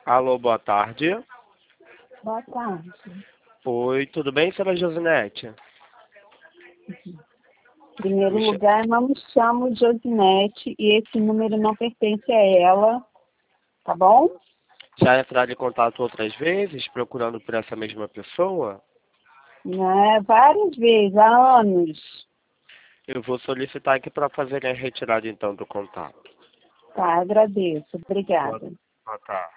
Alô, boa tarde. Boa tarde. Oi, tudo bem, senhora Josinete? Em primeiro lugar, não me chamo Josinete e esse número não pertence a ela, tá bom? Já entraram em contato outras vezes, procurando por essa mesma pessoa? Né? Várias vezes, há anos. Eu vou solicitar aqui para fazer a retirada, então, do contato. Tá, agradeço. Obrigada. Boa tarde.